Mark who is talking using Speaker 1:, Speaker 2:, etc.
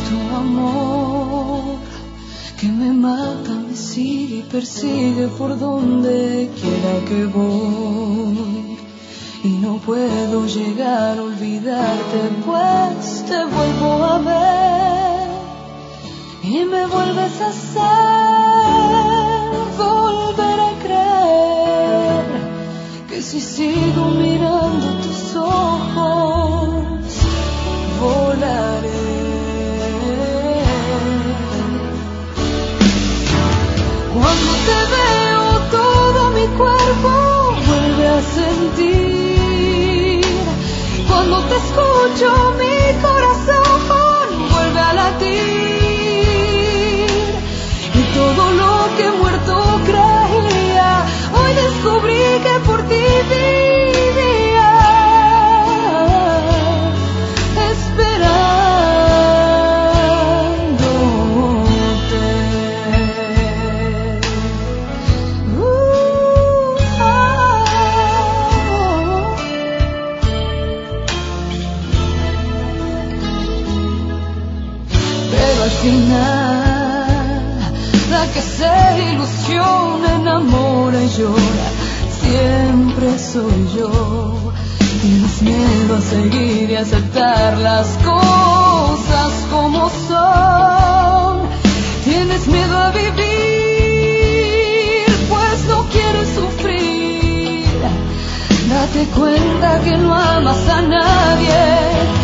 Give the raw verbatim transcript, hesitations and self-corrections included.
Speaker 1: tu amor que me mata, me sigue y persigue por donde quiera que voy. Y no puedo llegar a olvidarte, pues te vuelvo a ver y me vuelves a hacer volver a creer que si sigo mirando tus ojos volaré. Cuando te veo todo mi cuerpo vuelve a sentir, cuando te escucho mi corazón vuelve a latir, y todo lo que muerto creía hoy descubrí que por ti vivía, esperándote. Uh, ah, Pero al final la que se ilusiona, enamora y llora siempre soy yo. Tienes miedo a seguir y aceptar las cosas como son. Tienes miedo a vivir, pues no quieres sufrir. Date cuenta que no amas a nadie.